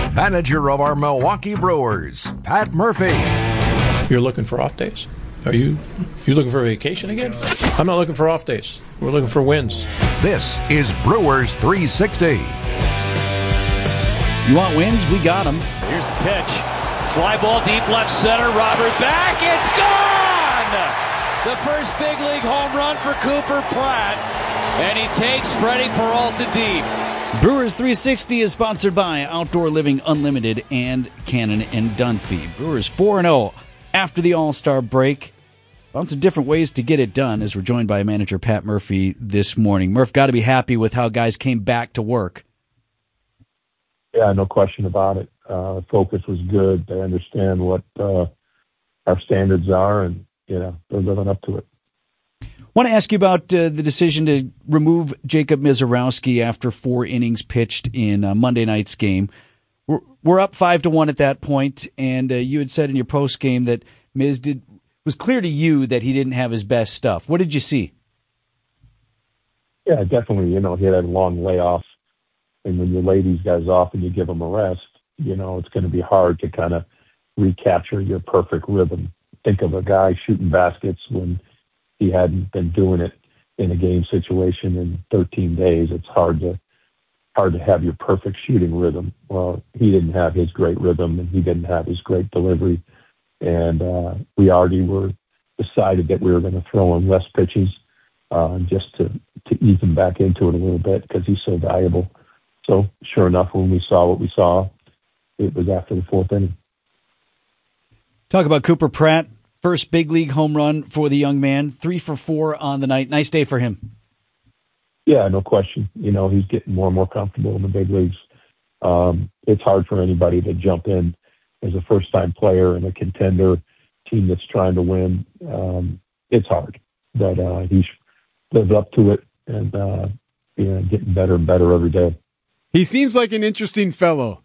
manager of our Milwaukee Brewers, Pat Murphy. You're looking for off days? Are you looking for a vacation again? I'm not looking for off days. We're looking for wins. This is Brewers 360. You want wins? We got them. Here's the pitch. Fly ball deep left center. Robert back. It's gone! The first big league home run for Cooper Pratt. And he takes Freddie Peralta deep. Brewers 360 is sponsored by Outdoor Living Unlimited and Cannon and Dunphy. Brewers 4-0 after the All-Star break. Lots of different ways to get it done as we're joined by manager Pat Murphy this morning. Murph, got to be happy with how guys came back to work. Yeah, no question about it. The focus was good. They understand what our standards are, and they're living up to it. Want to ask you about the decision to remove Jacob Misiorowski after 4 innings pitched in Monday night's game. We're up 5-1 at that point, and you had said in your post game that Miz was clear to you that he didn't have his best stuff. What did you see? Yeah, definitely. He had a long layoff, and when you lay these guys off and you give them a rest, it's going to be hard to kind of recapture your perfect rhythm. Think of a guy shooting baskets when he hadn't been doing it in a game situation in 13 days. It's hard to have your perfect shooting rhythm. Well, he didn't have his great rhythm, and he didn't have his great delivery. And we already were decided that we were going to throw him less pitches just to ease him back into it a little bit because he's so valuable. So sure enough, when we saw what we saw, it was after the 4th inning. Talk about Cooper Pratt. First big league home run for the young man. 3 for 4 on the night. Nice day for him. Yeah, no question. He's getting more and more comfortable in the big leagues. It's hard for anybody to jump in as a first-time player in a contender team that's trying to win. It's hard, but he's lived up to it and getting better and better every day. He seems like an interesting fellow.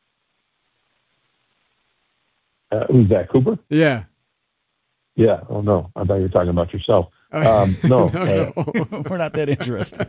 Who's that, Cooper? Yeah. Yeah. Oh, no. I thought you were talking about yourself. No. No. We're not that interested.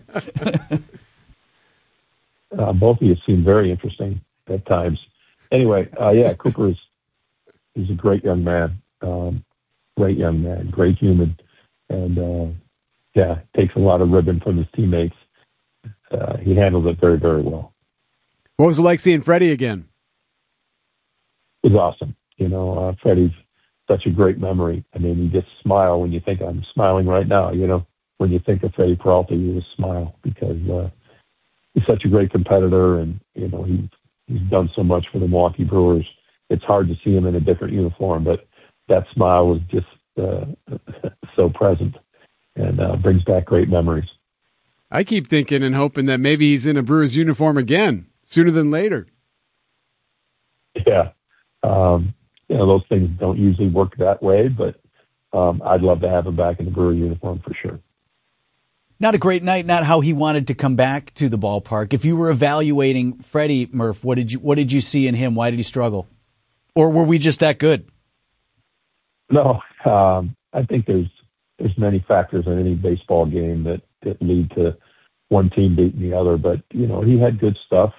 Both of you seem very interesting at times. Anyway, Cooper he's a great young man. Great young man. Great human. And, takes a lot of ribbon from his teammates. He handles it very, very well. What was it like seeing Freddie again? It was awesome. Freddie's such a great memory. I mean, you just smile when you think I'm smiling right now. When you think of Freddie Peralta, you just smile because he's such a great competitor, and he's done so much for the Milwaukee Brewers. It's hard to see him in a different uniform, but that smile was just so present and brings back great memories. I keep thinking and hoping that maybe he's in a Brewers uniform again sooner than later. Yeah. Those things don't usually work that way, but I'd love to have him back in the Brewer uniform for sure. Not a great night, not how he wanted to come back to the ballpark. If you were evaluating Freddie, Murph, what did you see in him? Why did he struggle? Or were we just that good? No, I think there's many factors in any baseball game that lead to one team beating the other, but he had good stuff.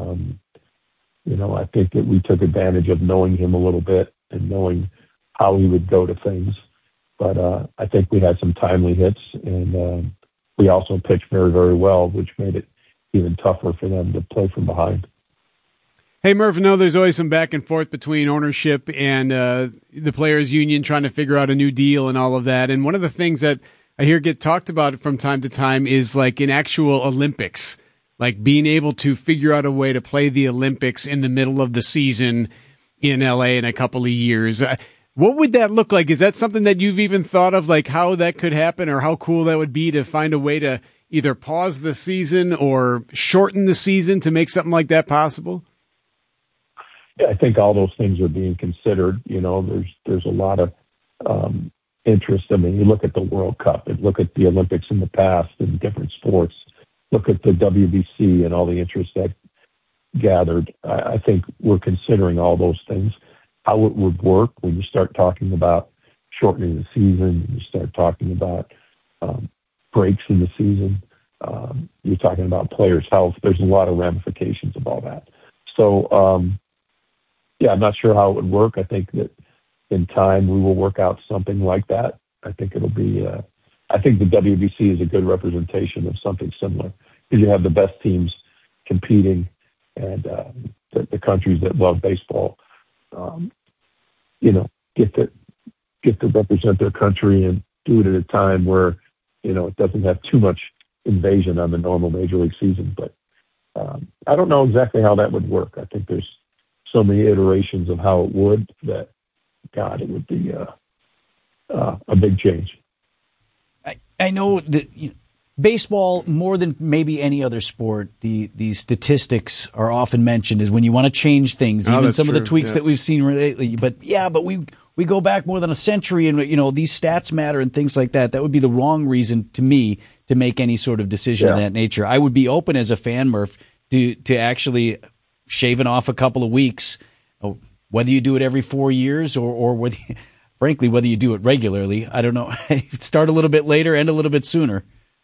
I think that we took advantage of knowing him a little bit and knowing how he would go to things. But I think we had some timely hits, and we also pitched very, very well, which made it even tougher for them to play from behind. Hey, Murph, I know there's always some back and forth between ownership and the players' union trying to figure out a new deal and all of that. And one of the things that I hear get talked about from time to time is like an actual Olympics. Like being able to figure out a way to play the Olympics in the middle of the season in LA in a couple of years. What would that look like? Is that something that you've even thought of, like how that could happen or how cool that would be to find a way to either pause the season or shorten the season to make something like that possible? Yeah, I think all those things are being considered. There's a lot of interest. I mean, you look at the World Cup and look at the Olympics in the past in different sports. Look at the WBC and all the interest that gathered. I think we're considering all those things. How it would work when you start talking about shortening the season, you start talking about breaks in the season, you're talking about players' health. There's a lot of ramifications of all that. So yeah, I'm not sure how it would work. I think that in time we will work out something like that. I think it'll be. I think the WBC is a good representation of something similar because you have the best teams competing, and the countries that love baseball, get to represent their country and do it at a time where it doesn't have too much invasion on the normal Major League season. But I don't know exactly how that would work. I think there's so many iterations of how it would that, God, it would be a big change. I know that baseball, more than maybe any other sport, the statistics are often mentioned is when you want to change things, even some of the tweaks that we've seen lately. But we go back more than a century, and these stats matter and things like that. That would be the wrong reason to me to make any sort of decision of that nature. I would be open as a fan, Murph, to actually shaving off a couple of weeks, whether you do it every 4 years or whether. Frankly, whether you do it regularly, I don't know. Start a little bit later, end a little bit sooner.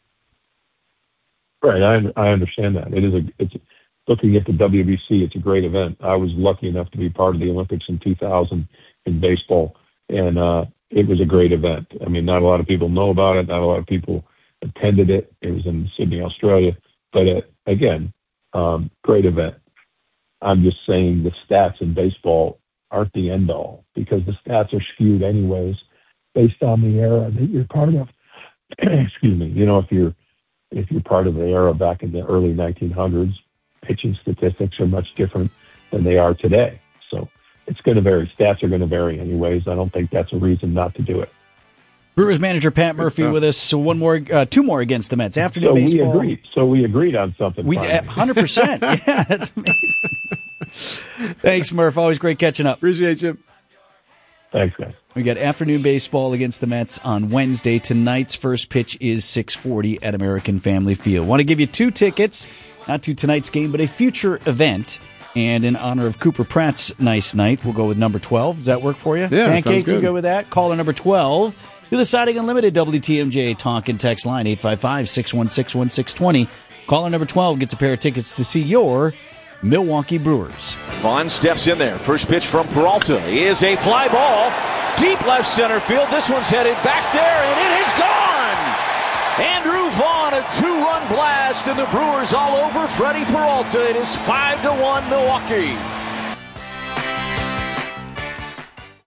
Right, I understand that. It's looking at the WBC. It's a great event. I was lucky enough to be part of the Olympics in 2000 in baseball, and it was a great event. I mean, not a lot of people know about it. Not a lot of people attended it. It was in Sydney, Australia. But again, great event. I'm just saying the stats in baseball aren't the end all because the stats are skewed anyways based on the era that you're part of. Excuse me. If you're part of the era back in the early 1900s, pitching statistics are much different than they are today. So it's going to vary. Stats are going to vary anyways. I don't think that's a reason not to do it. Brewers manager Pat Murphy with us. So two more against the Mets. Afternoon baseball. We agreed on something. We 100%. Yeah, that's amazing. Thanks, Murph. Always great catching up. Appreciate you. Thanks, guys. We got afternoon baseball against the Mets on Wednesday. Tonight's first pitch is 6:40 at American Family Field. Want to give you 2 tickets, not to tonight's game, but a future event. And in honor of Cooper Pratt's nice night, we'll go with number 12. Does that work for you? Yeah, Pancake, sounds good. you go with that? Caller number 12 to the Siding Unlimited WTMJ talk and text line 855-616-1620. Caller number 12 gets a pair of tickets to see your Milwaukee Brewers. Vaughn steps in there. First pitch from Peralta is a fly ball. Deep left center field. This one's headed back there, and it is gone! Andrew Vaughn, a 2-run blast, and the Brewers all over Freddie Peralta. It is 5-1 Milwaukee.